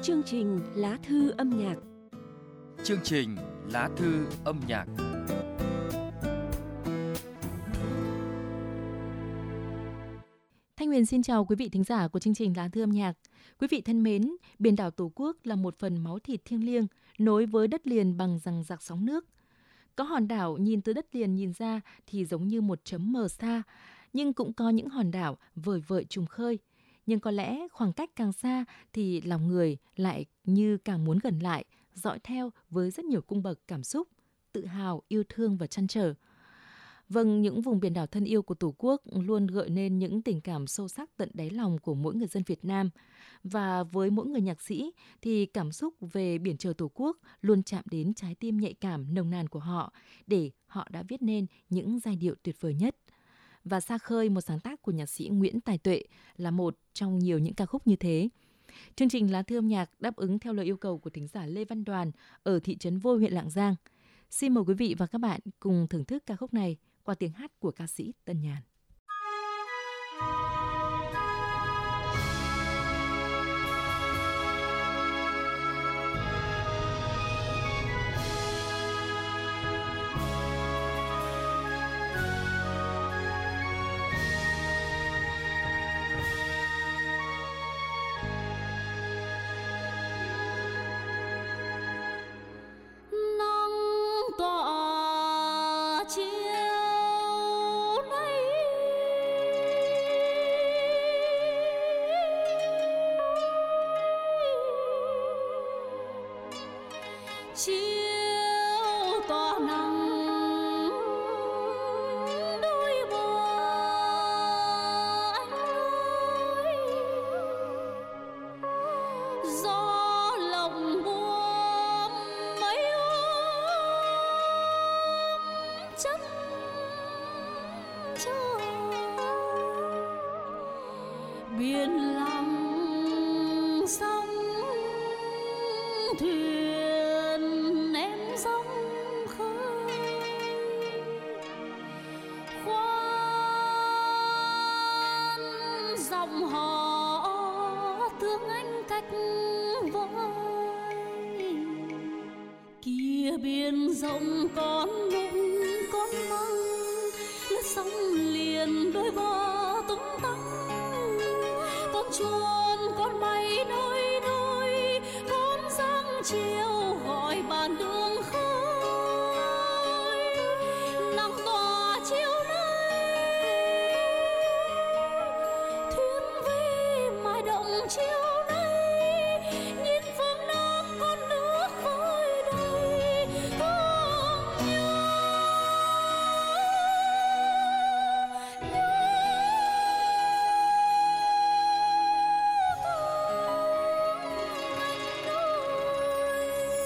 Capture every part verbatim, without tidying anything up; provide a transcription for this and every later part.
Chương trình Lá thư âm nhạc. Chương trình Lá thư âm nhạc. Thanh Huyền xin chào quý vị thính giả của chương trình Lá thư âm nhạc. Quý vị thân mến, biển đảo Tổ quốc là một phần máu thịt thiêng liêng nối với đất liền bằng dằng dặc sóng nước. Có hòn đảo nhìn từ đất liền nhìn ra thì giống như một chấm mờ xa, nhưng cũng có những hòn đảo vời vợi trùng khơi. Nhưng có lẽ khoảng cách càng xa thì lòng người lại như càng muốn gần lại, dõi theo với rất nhiều cung bậc cảm xúc, tự hào, yêu thương và trăn trở. Vâng, những vùng biển đảo thân yêu của Tổ quốc luôn gợi nên những tình cảm sâu sắc tận đáy lòng của mỗi người dân Việt Nam. Và với mỗi người nhạc sĩ thì cảm xúc về biển trời Tổ quốc luôn chạm đến trái tim nhạy cảm nồng nàn của họ để họ đã viết nên những giai điệu tuyệt vời nhất. Và Xa Khơi, một sáng tác của nhạc sĩ Nguyễn Tài Tuệ, là một trong nhiều những ca khúc như thế. Chương trình Lá thư âm nhạc đáp ứng theo lời yêu cầu của thính giả Lê Văn Đoàn ở thị trấn Vôi, huyện Lạng Giang. Xin mời quý vị và các bạn cùng thưởng thức ca khúc này qua tiếng hát của ca sĩ Tân Nhàn. Chiều tỏ nắng đôi bờ anh ơi, gió lộng buông mấy ôm chân trời, biển lặng sóng thuyền em sóng khơi, khoan giọng họ thương anh cách vơi. Kia biển rộng con nung con măng, lướt sóng liền đôi bờ tung tăng, con chuồn con bay đôi đôi, con giăng chiều gọi bàn đường khơi. Nắng tỏa chiều nay thuyền về mãi động chiều nay, nhìn phương Nam con nước khơi đầy thương nhớ. Nhớ thương anh ơi.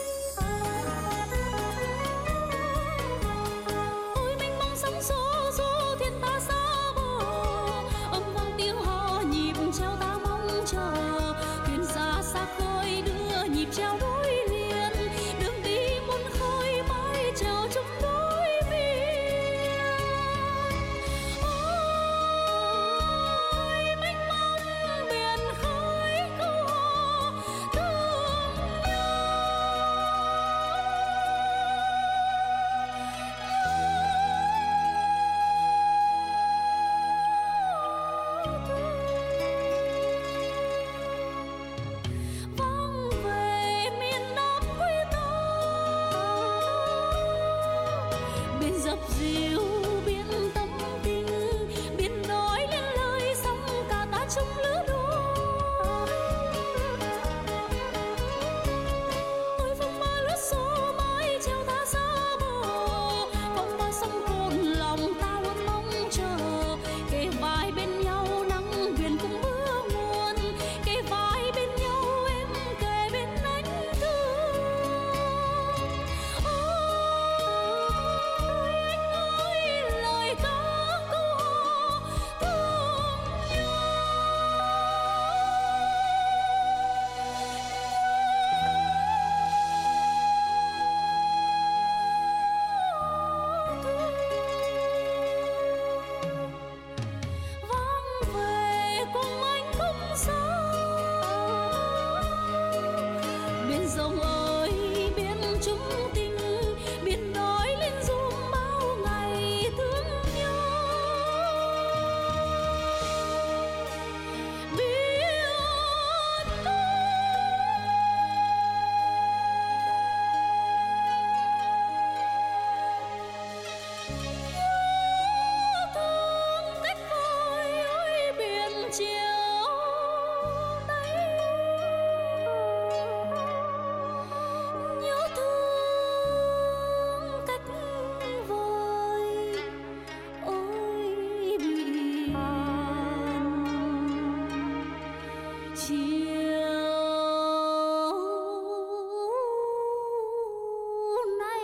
chiều nay.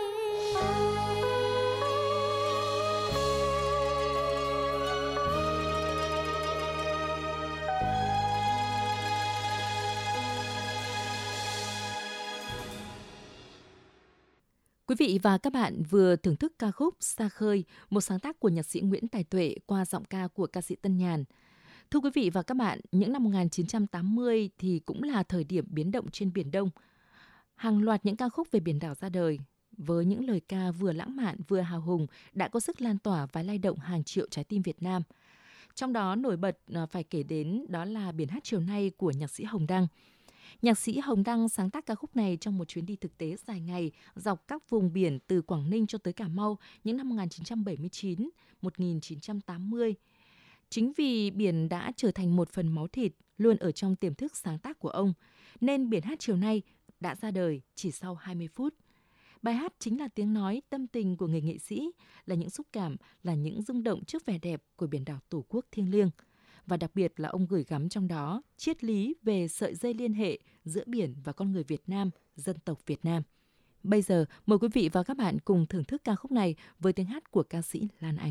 Quý vị và các bạn vừa thưởng thức ca khúc Xa Khơi, một sáng tác của nhạc sĩ Nguyễn Tài Tuệ qua giọng ca của ca sĩ Tân Nhàn. Thưa quý vị và các bạn, những năm một nghìn chín trăm tám mươi thì cũng là thời điểm biến động trên Biển Đông. Hàng loạt những ca khúc về biển đảo ra đời, với những lời ca vừa lãng mạn vừa hào hùng đã có sức lan tỏa và lay động hàng triệu trái tim Việt Nam. Trong đó nổi bật phải kể đến đó là Biển hát chiều nay của nhạc sĩ Hồng Đăng. Nhạc sĩ Hồng Đăng sáng tác ca khúc này trong một chuyến đi thực tế dài ngày dọc các vùng biển từ Quảng Ninh cho tới Cà Mau những năm một nghìn chín trăm bảy mươi chín đến một nghìn chín trăm tám mươi. Chính vì biển đã trở thành một phần máu thịt luôn ở trong tiềm thức sáng tác của ông, nên Biển hát chiều nay đã ra đời chỉ sau hai mươi phút. Bài hát chính là tiếng nói tâm tình của người nghệ sĩ, là những xúc cảm, là những rung động trước vẻ đẹp của biển đảo Tổ quốc thiêng liêng. Và đặc biệt là ông gửi gắm trong đó triết lý về sợi dây liên hệ giữa biển và con người Việt Nam, dân tộc Việt Nam. Bây giờ, mời quý vị và các bạn cùng thưởng thức ca khúc này với tiếng hát của ca sĩ Lan Anh.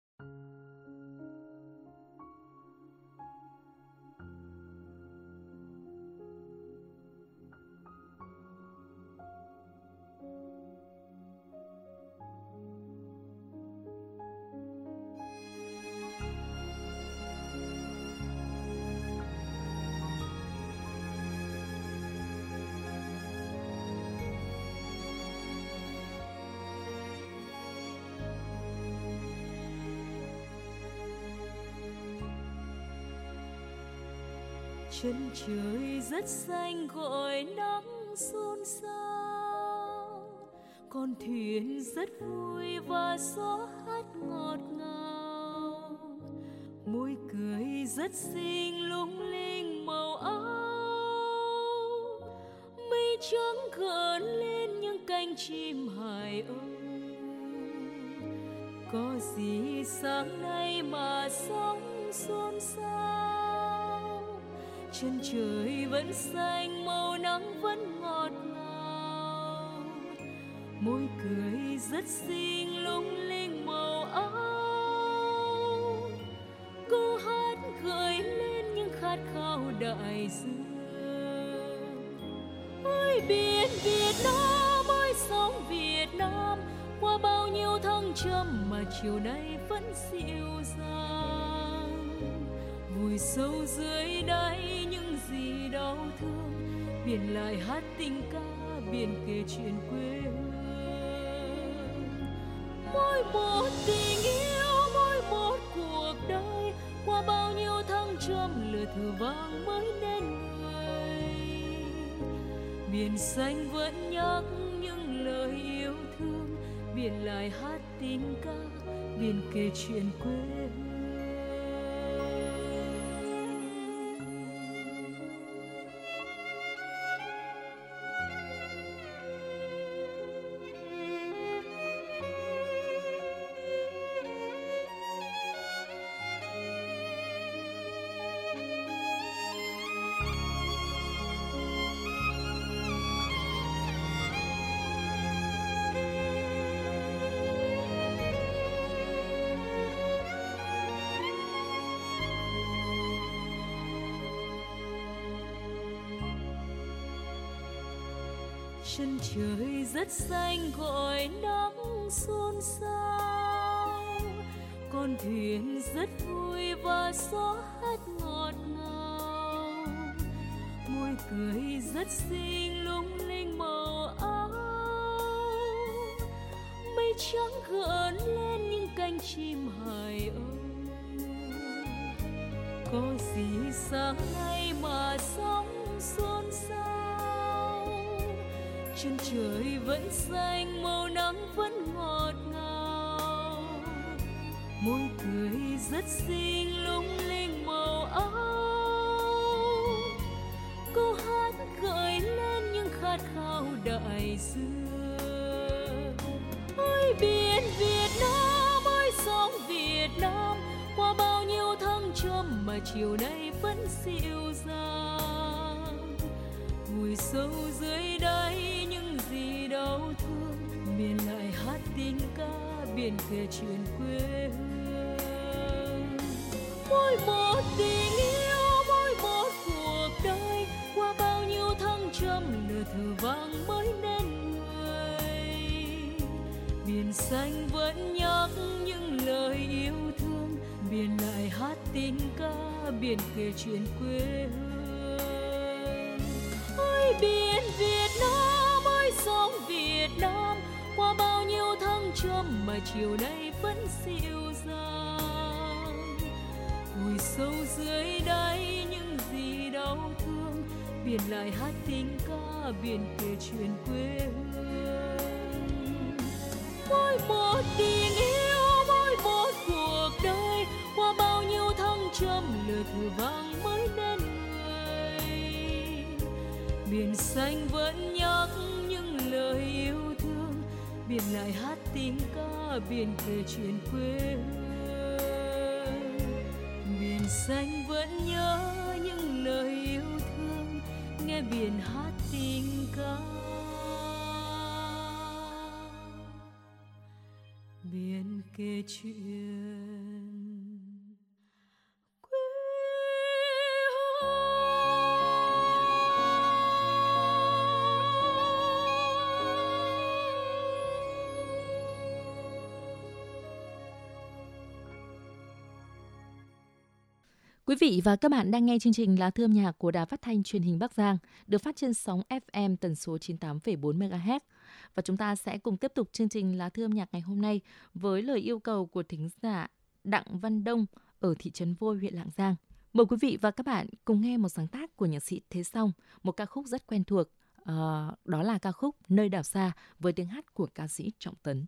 Chân trời rất xanh gọi nắng xôn xao, con thuyền rất vui và gió hát ngọt ngào, môi cười rất xinh lung linh màu áo, mây trắng gợn lên những cánh chim hải âu. Có gì sáng nay mà sóng xôn xao, chân trời vẫn xanh màu nắng vẫn ngọt ngào, môi cười rất xinh lung linh màu áo, câu hát gợi lên những khát khao đại dương. Ôi biển Việt Nam, ôi sóng Việt Nam, qua bao nhiêu thăng trầm mà chiều nay vẫn dịu dàng, vùi sâu dưới đáy những gì đau thương, biển lại hát tình ca, biển kể chuyện quê hương. Mỗi một tình yêu, mỗi một cuộc đời, qua bao nhiêu thăng trầm lửa thử vang mới nên người. Biển xanh vẫn nhắc những lời yêu thương, biển lại hát tình ca, biển kể chuyện quê hương. Chân trời rất xanh gọi nắng xôn xao, con thuyền rất vui và gió hát ngọt ngào, môi cười rất xinh lung linh màu áo, mây trắng gợn lên những cánh chim hải âu. Có gì sáng nay mà sóng xôn xao, chân trời vẫn xanh màu nắng vẫn ngọt ngào, môi cười rất xinh lung linh màu áo, câu hát gợi lên những khát khao đại dương. Ôi biển Việt Nam, ôi sóng Việt Nam, qua bao nhiêu thăng trầm mà chiều nay vẫn dịu dàng. Vùi sâu dưới đáy những gì đau thương, miền lại hát tình ca, biển kể chuyện quê hương. Mỗi một tình yêu, mỗi một cuộc đời, qua bao nhiêu thăng trầm lửa thử vang mới nên người. Biển xanh vẫn nhắc những lời yêu thương, biển lại hát tình ca, biển kể chuyện quê hương. Ôi biển Việt Nam, ôi sóng Việt Nam, qua bao nhiêu thăng trầm mà chiều nay vẫn dịu dàng. Vùi sâu dưới đáy những gì đau thương, biển lại hát tình ca, biển kể chuyện quê hương. Mỗi một tình yêu, mỗi một cuộc đời, qua bao nhiêu thăng trầm lửa thử vang mới nên người. Biển xanh vẫn nhắc những lời yêu thương, biển lại hát tình ca, biển kể chuyện quê hương. Biển xanh vẫn nhớ những lời yêu thương, nghe biển hát tình ca, biển kể chuyện quê hương. Quý vị và các bạn đang nghe chương trình Lá thư âm nhạc của Đài Phát thanh Truyền hình Bắc Giang, được phát trên sóng ép em tần số chín mươi tám phẩy bốn mê ga héc. Và chúng ta sẽ cùng tiếp tục chương trình Lá thư âm nhạc ngày hôm nay với lời yêu cầu của thính giả Đặng Văn Đông ở thị trấn Vôi, huyện Lạng Giang. Mời quý vị và các bạn cùng nghe một sáng tác của nhạc sĩ Thế Song, một ca khúc rất quen thuộc. À, đó là ca khúc Nơi đảo xa với tiếng hát của ca sĩ Trọng Tấn.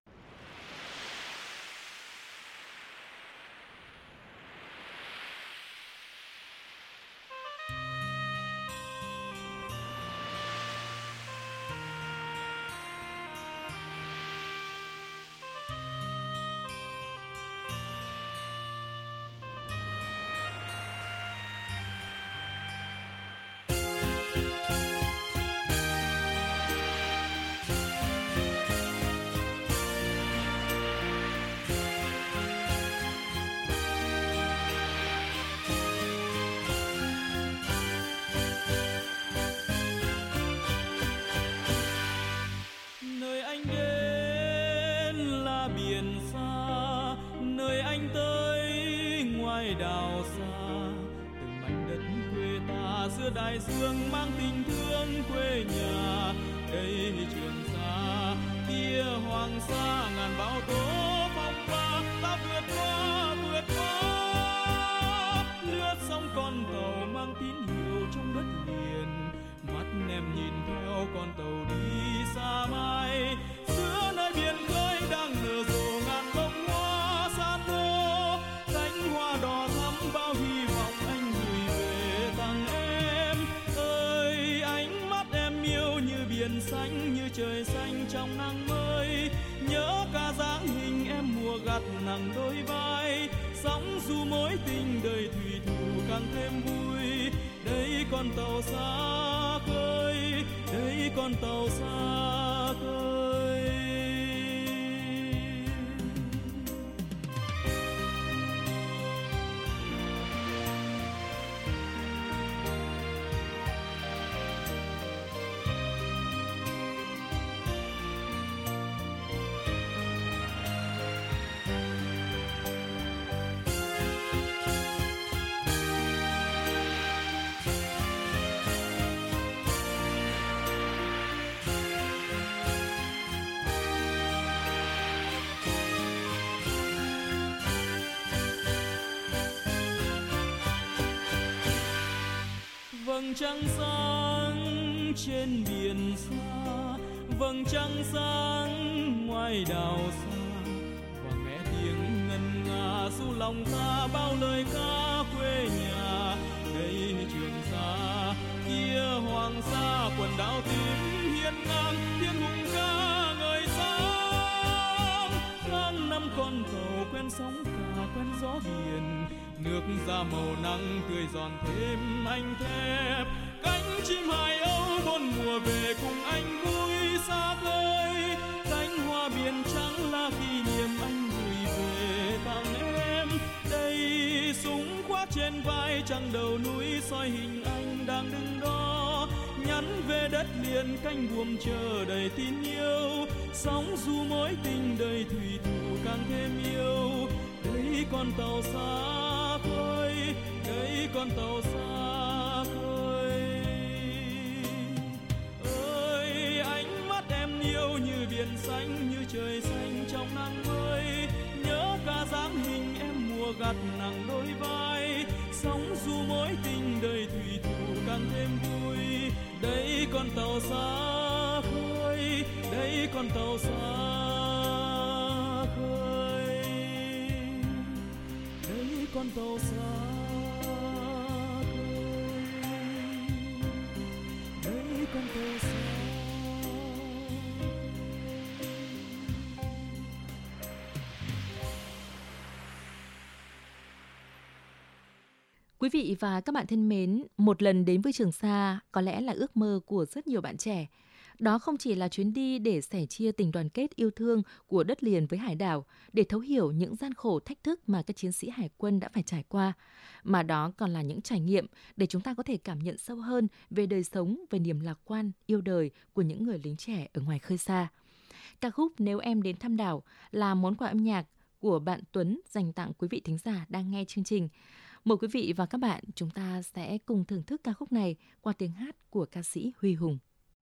Đại dương mang tình thương quê nhà, đây Trường Sa, kia Hoàng Sa, ngàn bão tố phong ba, ta vượt qua, vượt qua, lướt sóng con tàu mang tín hiệu trong đất liền, mắt em nhìn theo con tàu đi xa mai, giữa nơi biển khơi đang nở rộ ngàn bông hoa san hô, cánh hoa đỏ thắm bao hy vọng anh gửi về tặng em. Biển xanh như trời xanh trong nắng mới, nhớ ca dáng hình em mùa gặt nặng đôi vai, sóng dù mối tình đời thủy thủ càng thêm vui. Đây con tàu xa khơi, đây con tàu xa khơi. Vầng trăng sáng trên biển xa, vầng trăng sáng ngoài đảo xa, và nghe tiếng ngân nga ru lòng ta bao lời ca quê nhà. Đây Trường Sa, kia Hoàng Sa, quần đảo tím hiên ngang, tiếng hùng ca ngời sáng. Tháng năm con tàu quen sóng cả quen gió biển, nước ra màu nắng tươi giòn thêm anh thép. Cánh chim hải âu bốn mùa về cùng anh vui xa khơi. Cánh hoa biển trắng là kỷ niệm anh gửi về tặng em. Đây súng khoác trên vai trăng đầu núi soi hình anh đang đứng đó, nhắn về đất liền cánh buồm chờ đầy tin yêu. Sóng du mối tình đầy thủy thủ càng thêm yêu. Đấy con tàu xa khơi, đấy con tàu xa khơi. Ơi ánh mắt em yêu như biển xanh, như trời xanh trong nắng mới. Nhớ cả dáng hình em mùa gặt nặng đôi vai. Sóng du mối tình đầy thủy thủ càng thêm vui. Đấy con tàu xa khơi, đấy con tàu xa khơi, đấy con tàu xa khơi, đấy con tàu xa. Quý vị và các bạn thân mến, một lần đến với Trường Sa có lẽ là ước mơ của rất nhiều bạn trẻ. Đó không chỉ là chuyến đi để sẻ chia tình đoàn kết yêu thương của đất liền với hải đảo, để thấu hiểu những gian khổ thách thức mà các chiến sĩ hải quân đã phải trải qua, mà đó còn là những trải nghiệm để chúng ta có thể cảm nhận sâu hơn về đời sống, về niềm lạc quan, yêu đời của những người lính trẻ ở ngoài khơi xa. Ca khúc Nếu Em Đến Thăm Đảo là món quà âm nhạc của bạn Tuấn dành tặng quý vị thính giả đang nghe chương trình. Mời quý vị và các bạn, chúng ta sẽ cùng thưởng thức ca khúc này qua tiếng hát của ca sĩ Huy Hùng.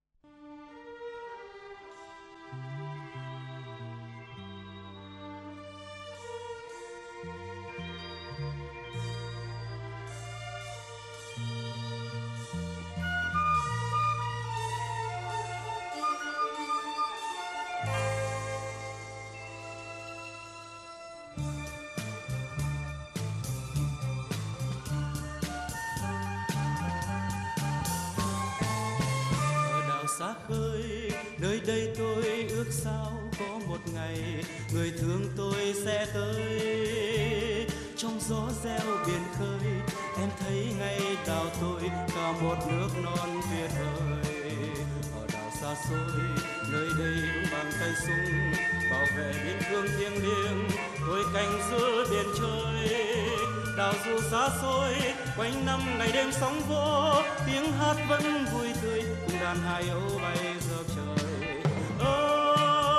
Xa khơi, nơi đây tôi ước sao có một ngày người thương tôi sẽ tới. Trong gió reo biển khơi, em thấy ngay đảo tôi cả một nước non tuyệt vời. Ở đảo xa xôi, nơi đây bằng tay súng bảo vệ biên cương thiêng liêng, tôi canh giữa biển trời. Đảo dù xa xôi, quanh năm ngày đêm sóng vỗ, tiếng hát vẫn vui tươi cùng đàn hải âu bay dợp trời. Ơ,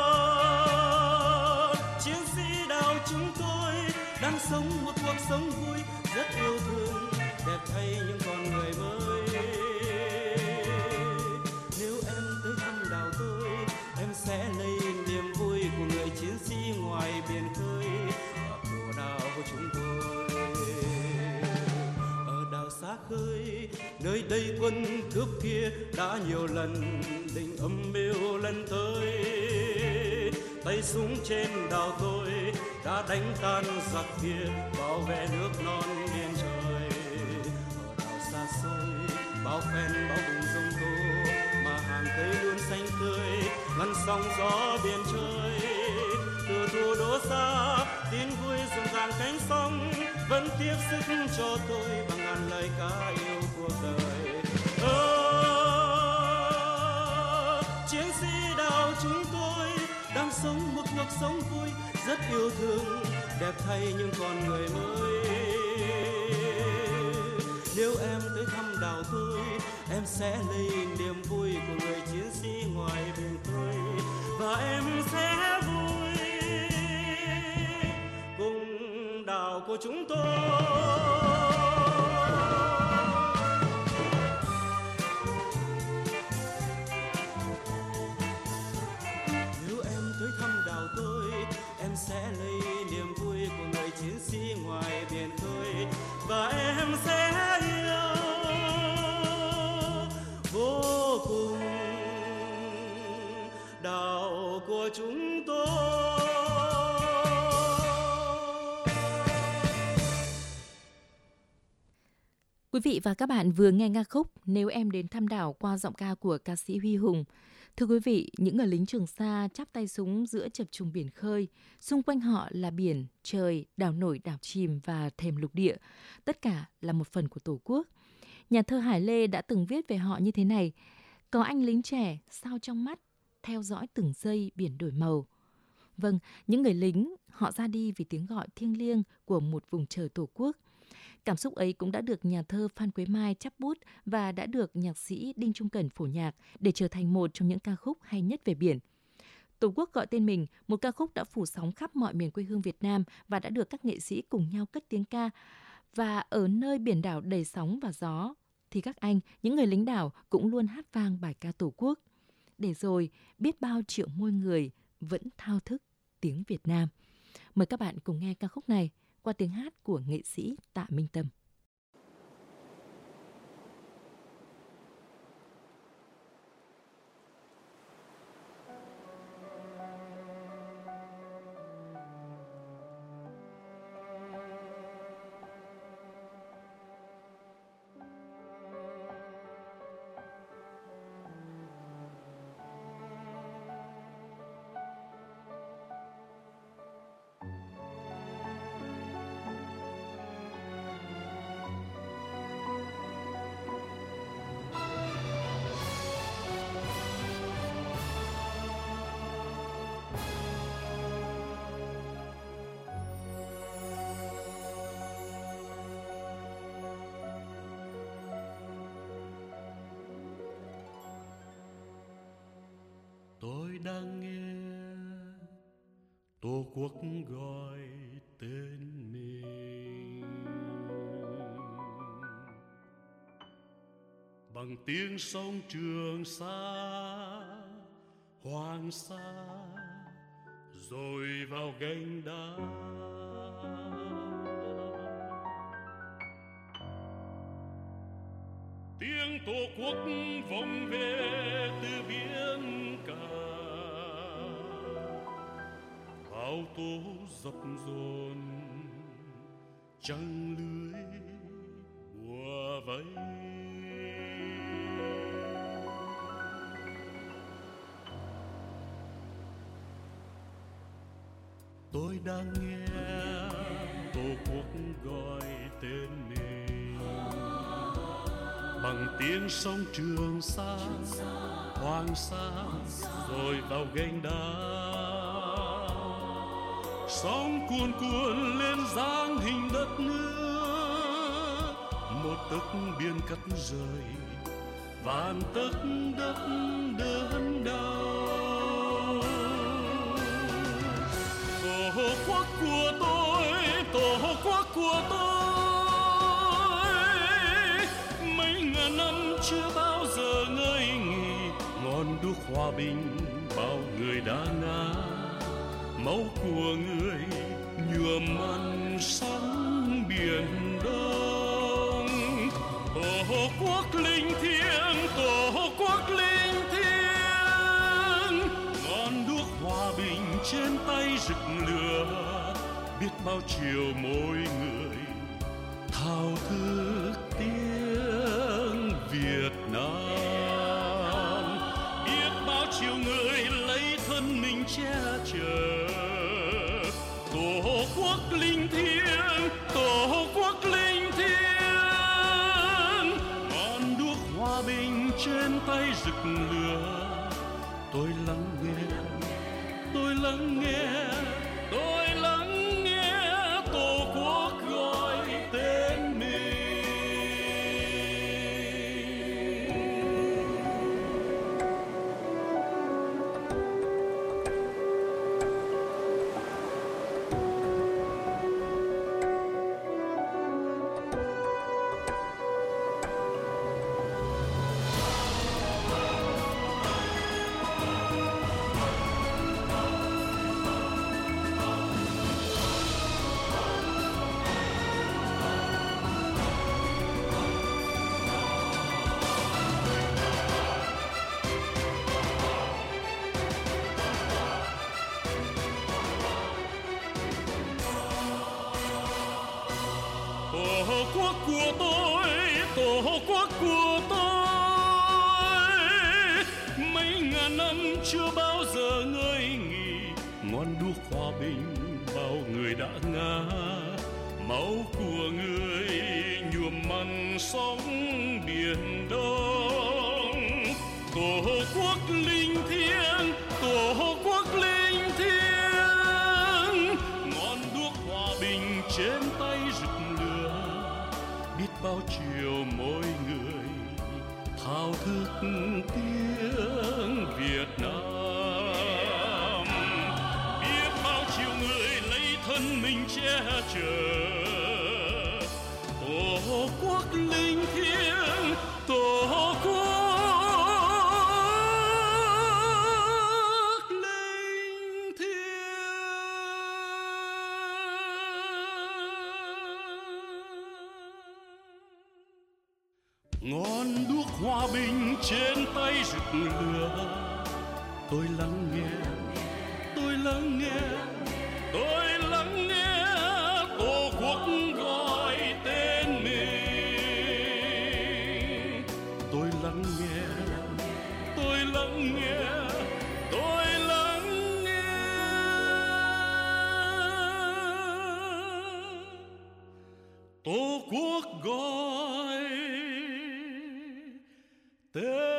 chiến sĩ đảo chúng tôi đang sống một cuộc sống vui, rất yêu thương, đẹp thay những con người mới. Nếu em tới thăm đảo tôi, em sẽ lấy niềm vui của người chiến sĩ ngoài biển khơi và của đảo của chúng tôi. Xa khơi, nơi đây quân cướp kia đã nhiều lần định âm mưu lần tới. Tay súng trên đảo tôi đã đánh tan giặc kia, bảo vệ nước non biên trời. Ở đảo xa xôi, bao phen bao vùng sông tố, mà hàng cây luôn xanh tươi, ngăn sóng gió biển trời. Từ thủ đô xa, tin vui rộn ràng cánh sông, vẫn tiếp sức cho tôi bằng ngàn lời ca yêu cuộc đời. Ơ, chiến sĩ đảo chúng tôi đang sống một cuộc sống vui, rất yêu thương, đẹp thay những con người mới. Nếu em tới thăm đảo tôi, em sẽ lấy niềm vui của người chiến sĩ ngoài biển khơi, và em sẽ vui cùng đảo của chúng tôi. Nếu em tới thăm đảo tôi, em sẽ lấy niềm vui của người chiến sĩ ngoài biển khơi, và em sẽ yêu vô cùng đảo của chúng tôi. Quý vị và các bạn vừa nghe ca khúc Nếu Em Đến Thăm Đảo qua giọng ca của ca sĩ Huy Hùng. Thưa quý vị, những người lính Trường Sa chắp tay súng giữa chập trùng biển khơi. Xung quanh họ là biển, trời, đảo nổi, đảo chìm và thềm lục địa. Tất cả là một phần của Tổ quốc. Nhà thơ Hải Lê đã từng viết về họ như thế này: có anh lính trẻ, sao trong mắt, theo dõi từng giây biển đổi màu. Vâng, những người lính, họ ra đi vì tiếng gọi thiêng liêng của một vùng trời Tổ quốc. Cảm xúc ấy cũng đã được nhà thơ Phan Quế Mai chắp bút và đã được nhạc sĩ Đinh Trung Cẩn phổ nhạc để trở thành một trong những ca khúc hay nhất về biển. Tổ quốc gọi tên mình, một ca khúc đã phủ sóng khắp mọi miền quê hương Việt Nam và đã được các nghệ sĩ cùng nhau cất tiếng ca. Và ở nơi biển đảo đầy sóng và gió, thì các anh, những người lính đảo cũng luôn hát vang bài ca Tổ quốc. Để rồi, biết bao triệu môi người vẫn thao thức tiếng Việt Nam. Mời các bạn cùng nghe ca khúc này qua tiếng hát của nghệ sĩ Tạ Minh Tâm. Tôi đang nghe Tổ quốc gọi tên mình bằng tiếng sông Trường Sa, Hoàng Sa, rồi vào gành đá. Tiếng Tổ quốc vọng về từ biển cả, bão tố dập dồn trăng lưới bùa vây. Tôi đang nghe Tổ quốc gọi tên mình bằng tiếng sông Trường Sa, Hoàng Sa, rồi vào gành đá. Sóng cuồn cuộn lên dáng hình đất nước, một tấc biển cắt rời, vạn tấc đất đớn đau. Tổ quốc của tôi, Tổ quốc của tôi, mấy ngàn năm chưa bao giờ ngơi nghỉ, ngọn đuốc hòa bình bao người đã ngã, máu của người nhuộm mặn sóng biển Đông. Tổ quốc linh thiêng, Tổ quốc linh thiêng, ngọn đuốc hòa bình trên tay rực lửa, biết bao chiều mỗi người thao thức tiếng Việt Nam, biết bao chiều người lấy thân mình che chở. Tổ quốc linh thiêng, Tổ quốc linh thiêng, ngọn đuốc hòa bình trên tay rực lửa. Tôi lắng nghe, tôi lắng nghe, tôi lắng nghe Tổ quốc gọi tên mình. Tổ quốc của tôi, Tổ quốc của tôi, mấy ngàn năm chưa bao giờ ngơi nghỉ, ngọn đuốc hòa bình bao người đã ngã, máu của người nhuộm mặn sóng biển đông. Tổ quốc linh thiêng, tổ quốc linh thiêng, ngọn đuốc hòa bình trên tay rực lửa, biết bao chiều mỗi người thao thức tiếng Việt Nam, biết bao chiều người lấy thân mình che chở. Tổ quốc linh thiêng, tổ quốc linh thiêng. Ngọn đuốc hòa bình trên tay rực lửa, tôi lắng nghe, tôi lắng nghe, tôi lắng nghe tổ quốc gọi tên mình. Tôi lắng nghe, tôi lắng nghe, tôi lắng nghe. Tổ quốc gọi tên.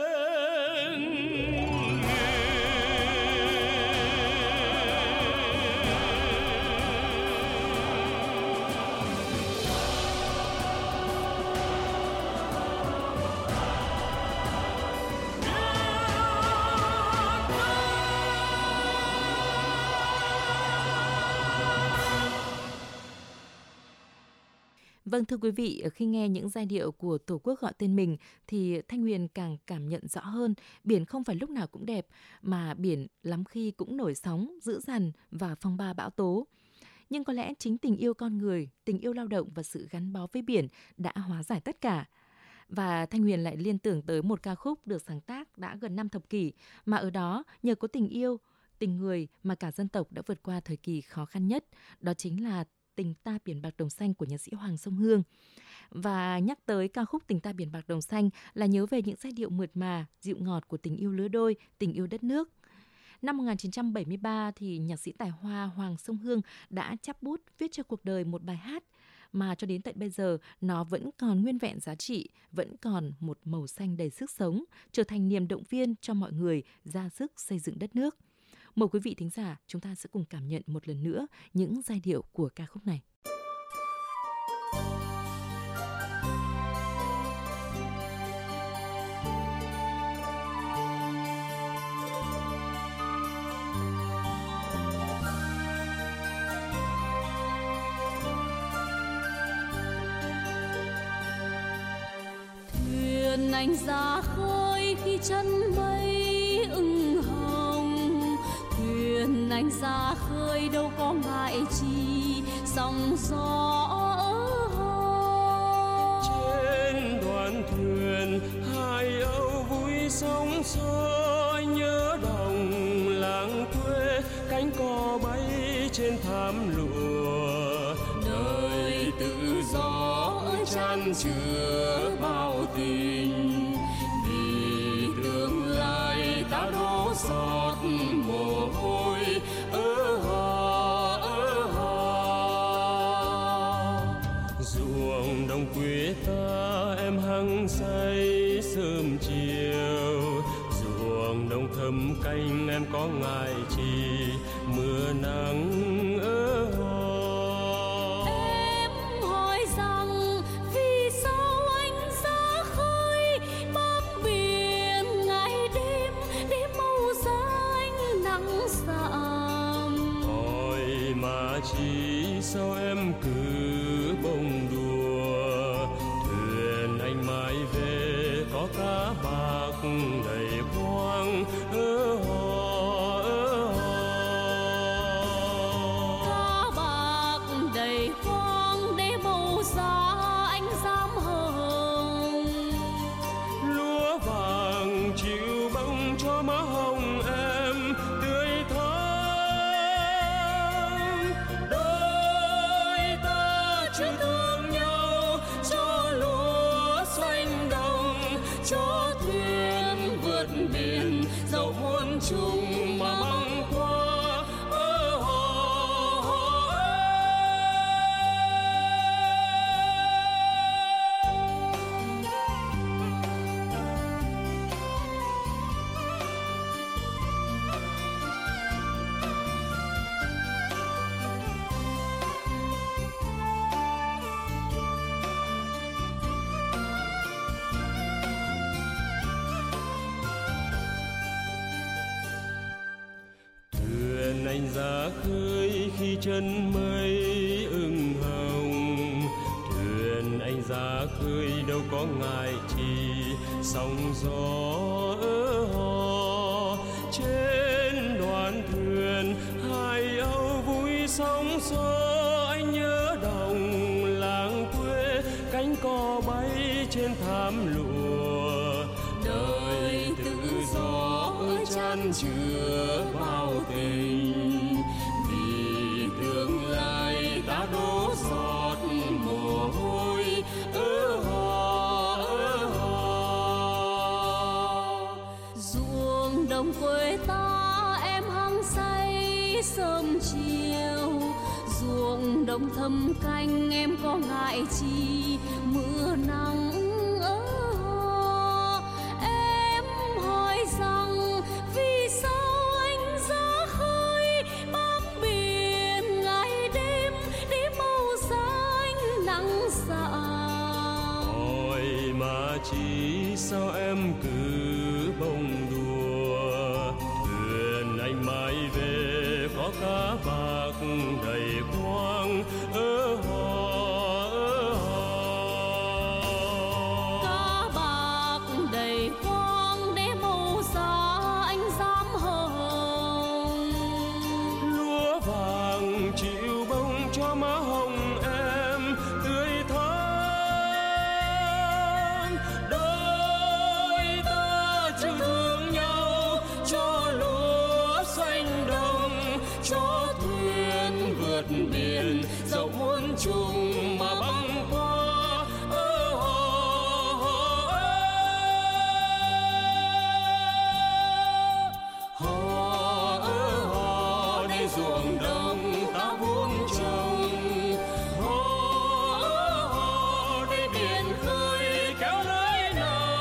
Vâng, thưa quý vị, khi nghe những giai điệu của Tổ quốc gọi tên mình thì Thanh Huyền càng cảm nhận rõ hơn biển không phải lúc nào cũng đẹp, mà biển lắm khi cũng nổi sóng, dữ dằn và phong ba bão tố. Nhưng có lẽ chính tình yêu con người, tình yêu lao động và sự gắn bó với biển đã hóa giải tất cả. Và Thanh Huyền lại liên tưởng tới một ca khúc được sáng tác đã gần năm thập kỷ, mà ở đó nhờ có tình yêu, tình người mà cả dân tộc đã vượt qua thời kỳ khó khăn nhất, đó chính là Tình ta biển bạc đồng xanh của nhạc sĩ Hoàng Sông Hương. Và nhắc tới ca khúc Tình ta biển bạc đồng xanh là nhớ về những giai điệu mượt mà, dịu ngọt của tình yêu lứa đôi, tình yêu đất nước. Năm một nghìn chín trăm bảy mươi ba thì nhạc sĩ tài hoa Hoàng Sông Hương đã chắp bút viết cho cuộc đời một bài hát mà cho đến tận bây giờ nó vẫn còn nguyên vẹn giá trị, vẫn còn một màu xanh đầy sức sống, trở thành niềm động viên cho mọi người ra sức xây dựng đất nước. Mời quý vị thính giả, chúng ta sẽ cùng cảm nhận một lần nữa những giai điệu của ca khúc này. Thuyền anh ra khơi khi chân mây ưng hồng, thuyền anh ra khơi đâu có ngại chi sóng gió ở hồ. Trên đoàn thuyền hai âu vui sóng soi, nhớ đồng làng quê cánh cò bay trên thảm lụa. Nơi tự do chan chứa bao tình, vì tương lai ta đổ giọt mồ hôi ở hò ở hò. Ruộng đồng quê ta em hăng say sớm chiều, ruộng đồng thâm canh em có ngại chi mưa nắng ở hò. Chỉ sao em cứ bông đùa, thuyền anh mãi về có cá bạc đầy khoang ở hò ở hò. khơi khi chân mây ửng hồng, thuyền anh ra khơi đâu có ngại chi sóng gió ơ hò. Trên đoàn thuyền hai âu vui sóng gió, anh nhớ đồng làng quê cánh cò bay trên thảm lụa. Đời tự do ơi chan chứa bao tình, vì tương lai ta đổ giọt mồ hôi ơ hò ơ hò. Ruộng đồng quê ta em hăng say sớm chiều, ruộng đồng thâm canh em có ngại chi mưa nắng ơ hò. Em hỏi rằng vì sao anh ra khơi bám biển ngày đêm đi màu xanh nắng xạ. Hỏi mà chỉ sao em cứ bông đùa, thuyền anh mãi về có cá bạc đầy khoang ơ hò ơ hò. Cá bạc đầy khoang để màu da anh dám hồng. Lúa vàng chịu bông cho má hồng em tươi thắm. Đôi ta chịu thương nhau cho lúa xanh đồng, cho thuyền vượt biển dẫu muôn trùng mà băng qua ơ hò hò hò ơ hò. Để ruộng đồng ta vuông trồng, hò ơ hò để biển khơi kéo lấy nồng.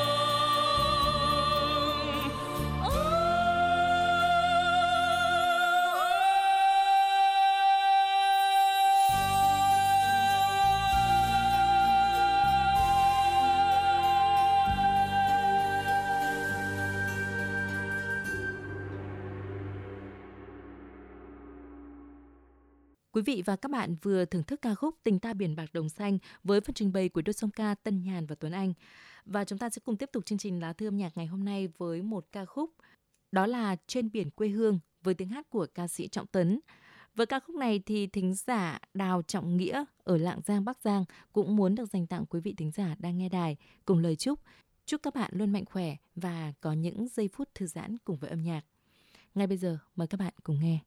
Quý vị và các bạn vừa thưởng thức ca khúc Tình ta biển bạc đồng xanh với phần trình bày của đôi song ca Tân Nhàn và Tuấn Anh. Và chúng ta sẽ cùng tiếp tục chương trình Lá Thư âm nhạc ngày hôm nay với một ca khúc, đó là Trên biển quê hương với tiếng hát của ca sĩ Trọng Tấn. Với ca khúc này thì thính giả Đào Trọng Nghĩa ở Lạng Giang, Bắc Giang cũng muốn được dành tặng quý vị thính giả đang nghe đài cùng lời chúc. Chúc các bạn luôn mạnh khỏe và có những giây phút thư giãn cùng với âm nhạc. Ngay bây giờ mời các bạn cùng nghe.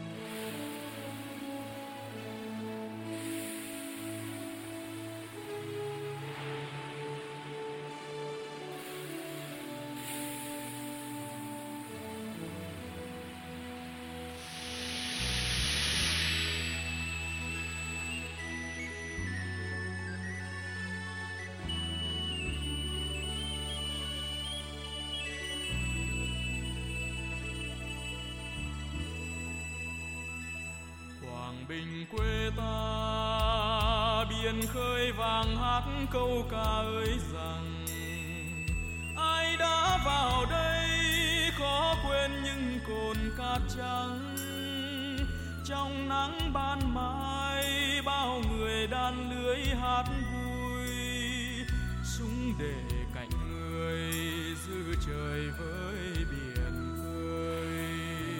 Quảng Bình quê ta biển khơi vàng hát câu ca ơi rằng, ai đã vào đây khó quên những cồn cát trắng. Trong nắng ban mai bao người đan lưới hát vui, súng để cạnh người giữ trời với biển khơi.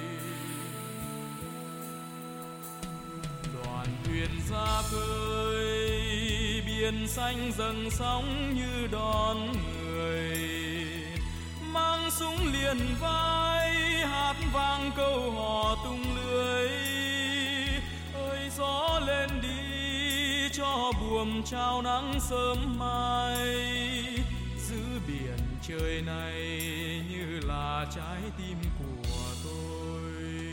Đoàn thuyền ra khơi biển xanh dâng sóng như đón người, mang súng liền vai hát vang câu hò tung lưới. Ơi gió lên đi cho buồm trao nắng sớm mai, giữ biển trời này như là trái tim của tôi.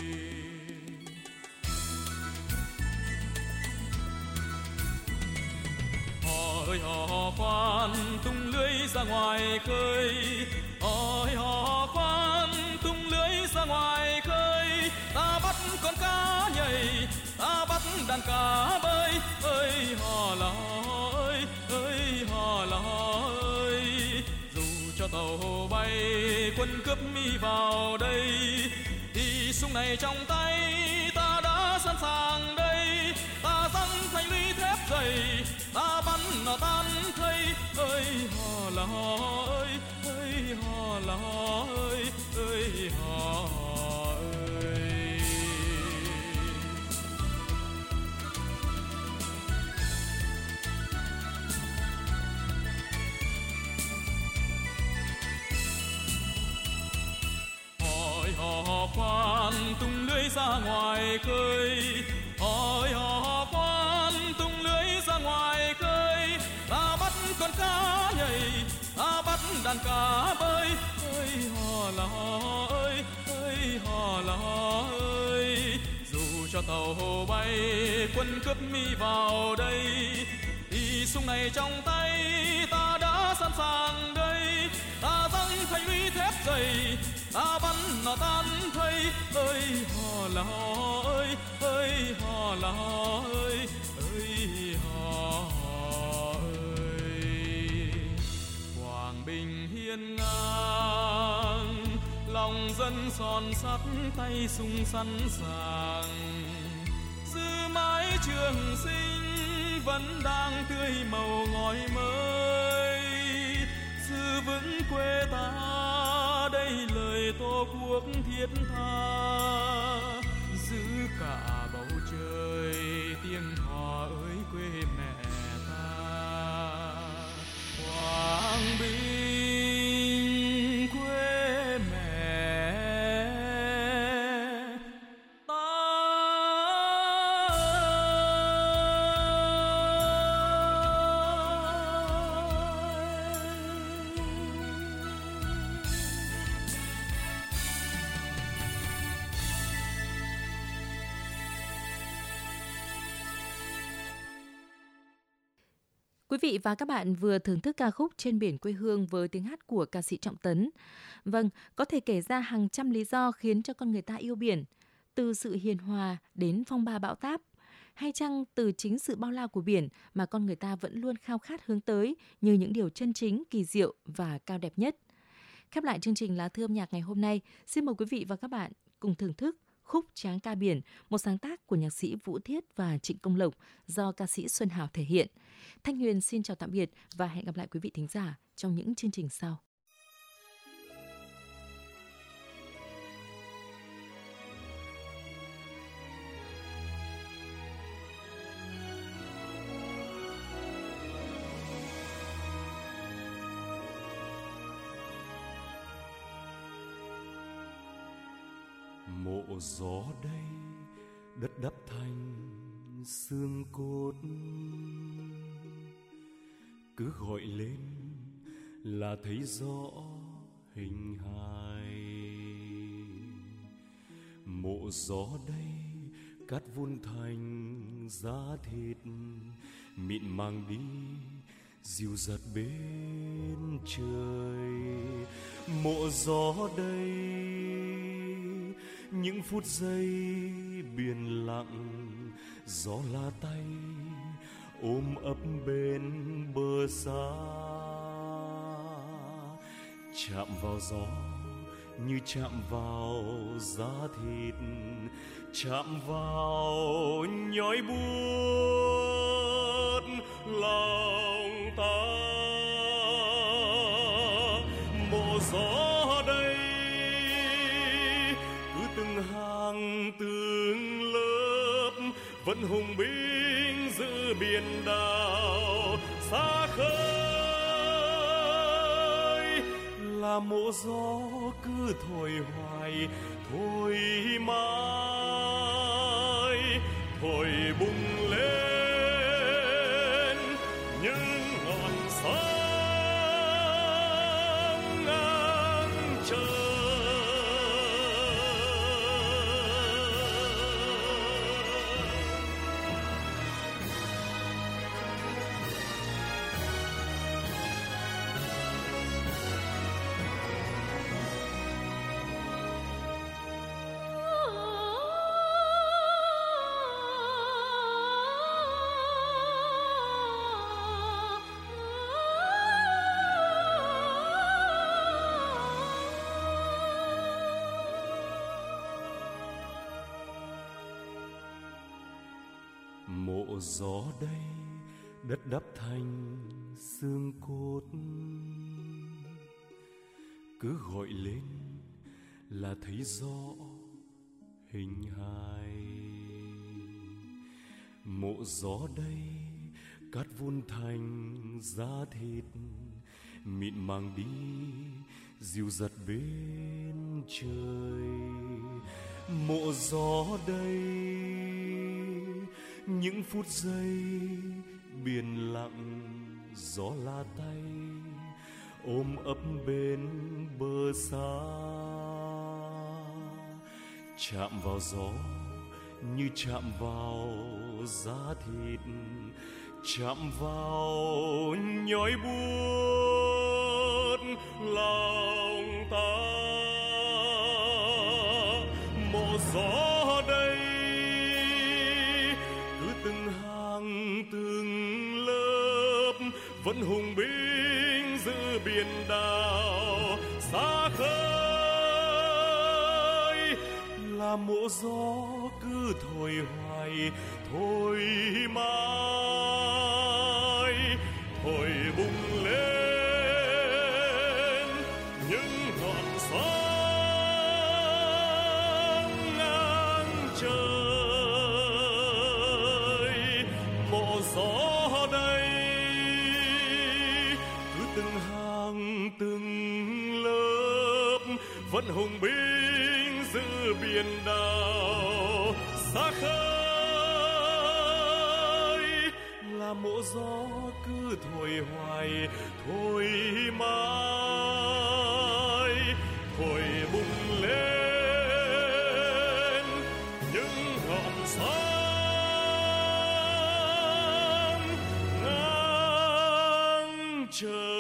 Hò ơi hò khoan tung lưới ra ngoài khơi, hò ơi hò khoan tung lưới ra ngoài khơi. Ta bắt con cá nhảy, ta bắt đàn cá bơi. Ơi hò là hò ơi, ơi hò là hò ơi. Dù cho tàu bay quân cướp mi vào đây, thì súng này trong tay ta đã sẵn sàng đây, ta dâng thành lũy thép dày, ta bắn nó tan thây. Ơi hò là hò ơi, ơi hò là hò ơi, ơi hò ơi. Hỏi hò khoan tung lưới ra ngoài khơi, hỏi hò khoan tung lưới ra ngoài khơi, ta bắt con cá nhảy, ta bắt đàn cá bơi. Ơi hò là hò ơi, ơi hò là hò ơi. Dù cho tàu hồ bay quân cướp mi vào đây, thì súng này trong tay ta đã sẵn sàng đây. Ta dâng thành lũy thép dày, ta bắn nó tan thây. Ơi hò là hò ơi, ơi hò là hò ơi, ơi hò ơi. Quảng Bình hiên ngang, lòng dân son sắt, tay súng sẵn sàng. Giữ mái trường sinh vẫn đang tươi màu ngói mới, giữ vững quê ta đây lời Tổ quốc thiết tha. Giữ cả bầu trời tiếng hò ơi quê mẹ ta. Quảng Bình quê mẹ ta. Quý vị và các bạn vừa thưởng thức ca khúc Trên biển quê hương với tiếng hát của ca sĩ Trọng Tấn. Vâng, có thể kể ra hàng trăm lý do khiến cho con người ta yêu biển, từ sự hiền hòa đến phong ba bão táp, hay chăng từ chính sự bao la của biển mà con người ta vẫn luôn khao khát hướng tới như những điều chân chính, kỳ diệu và cao đẹp nhất. Khép lại chương trình Lá Thư âm nhạc ngày hôm nay, xin mời quý vị và các bạn cùng thưởng thức khúc Tráng ca biển, một sáng tác của nhạc sĩ Vũ Thiết và Trịnh Công Lộc do ca sĩ Xuân Hào thể hiện. Thanh Huyền xin chào tạm biệt và hẹn gặp lại quý vị thính giả trong những chương trình sau. Mộ gió đây đất đắp thành xương cốt, cứ gọi lên là thấy rõ hình hài. Mộ gió đây cát vun thành da thịt, mịn màng đi dịu dạt bên trời. Mộ gió đây những phút giây biển lặng, gió lá tay ôm ấp bên bờ xa. Chạm vào gió như chạm vào da thịt, chạm vào nhói buốt lòng ta. Mộ gió đây cứ từng hàng từng lớp vẫn hùng binh giữ biển đảo xa khơi. Là mộ gió cứ thổi hoài thổi mãi, thổi bùng lên những ngọn sáng ngang trời. Mộ gió đây, đất đắp thành xương cốt, cứ gọi lên là thấy rõ hình hài. Mộ gió đây, cát vun thành da thịt, mịn màng đi dịu giật bên trời. Mộ gió đây, những phút giây biển lặng, gió la tay ôm ấp bên bờ xa. Chạm vào gió như chạm vào da thịt, chạm vào nhói buốt lòng ta. Mộ gió đây, cứ từng hàng từng lớp vẫn hùng binh giữ biển đảo xa khơi. Là mộ gió cứ thổi hoài thôi mãi, thổi bùng lên những ngọn sáng ngang trời. Mộ gió đây, cứ từng hàng từng lớp vẫn hùng binh giữ biển đảo xa khơi. Là mộ gió cứ thổi hoài thôi mãi, thổi bùng lên những ngọn sáng ngang trời.